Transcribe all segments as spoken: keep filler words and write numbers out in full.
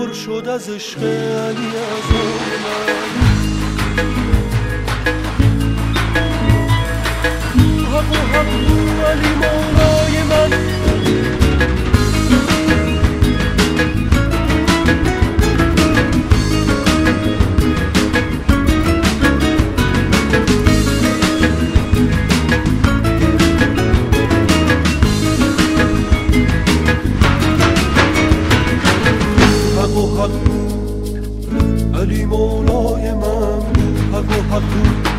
پر شد از عشق علی ازای من. حق و حق علی مولای من. حق و حق علی مولای من. حق و حق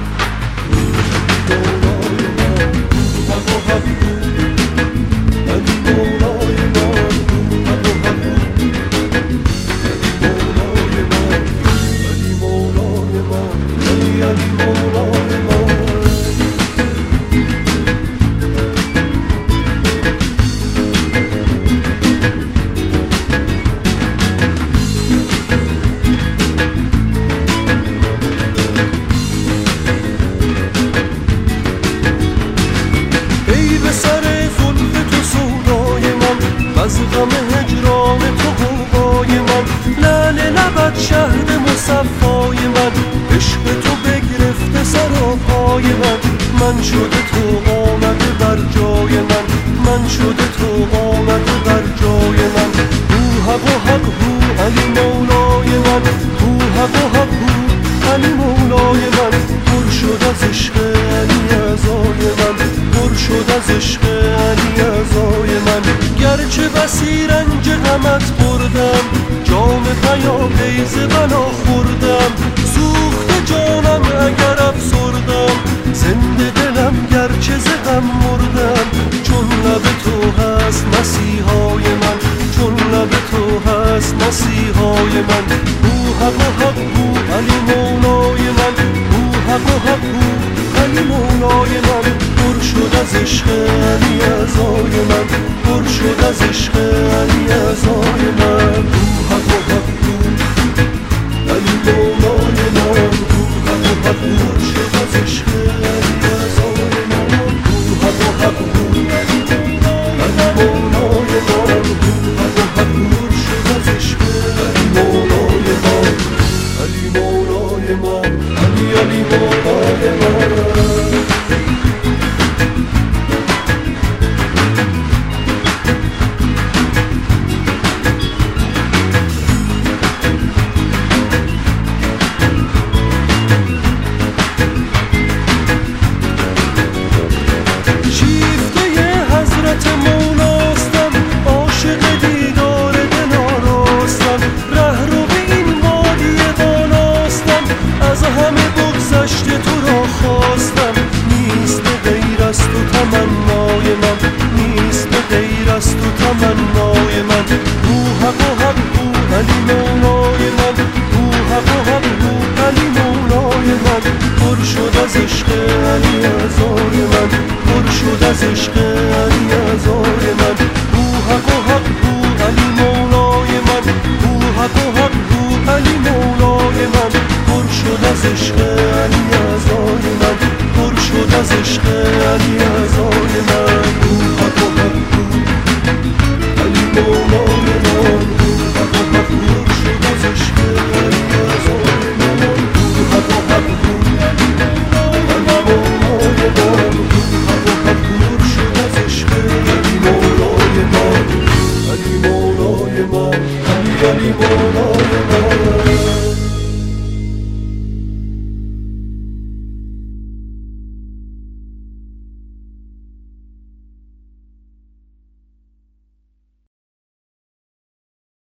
از غم هجران تو غوغای من. لعل لبت شهد مصفای من. عشق تو بگرفته سر و پای من. من شده تو آمده بر جای من. من شده تو آمده بر جای من. هو حق و حق هو علی مولای من. هو حق و حق هو علی مولای من. پر شد از عشق علی ازای من. پر شد از عشق علی ازای من. گرچه بسی رنج غمت بردم، جام پیاپیز بلا خوردم. سوخته جانم اگر افسردم، زنده دلم گرچه ز غم مردم. چون لب تو هست مسیحای من. چون لب تو هست مسیحای من. او حق و حق او علی مولای من. او حق و حق او علی مولای من. پر شد از عشق علی ازای من. پر شد از عشق علی ازای من. او حق و حق او علی مولای من. او حق و حق او پر شد از عشق علی ازای من. او حق و حق او علی مولای من. او حق و حق او پر شد از عشق علی مولای من. علی مولای من. علی علی مولای من. تمنای من نیست به غیر از تو تمنای من. او حق و حق او علی مولای من. او حق و حق او علی مولای من. پر شد از عشق علی ازای من. پر شد از عشق علی ازای من. او حق و حق او علی مولای من. او حق و حق او علی مولای من. پر شد از عشق علی ازای من. پر شد از عشق علی ازای من. او حق و حق او علی مولای من. او حق و حق او پر شد از عشق علی ازای من. او حق و حق او علی مولای من. او حق و حق او پر شد از عشق علی مولای من. علی مولای من. علی علی مولای